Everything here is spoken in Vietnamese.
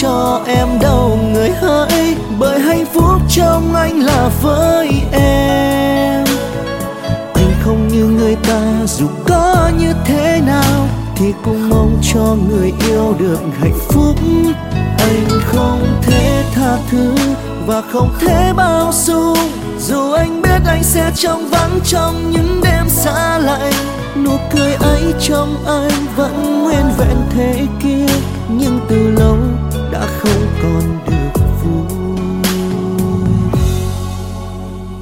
cho em đâu người hỡi, bởi hạnh phúc trong anh là với em. Anh không như người ta, dù có như thế nào thì cũng mong cho người yêu được hạnh phúc. Anh không thể tha thứ và không thể bao dung, dù anh biết anh sẽ trong vắng trong những đêm xa lạnh. Nụ cười ấy trong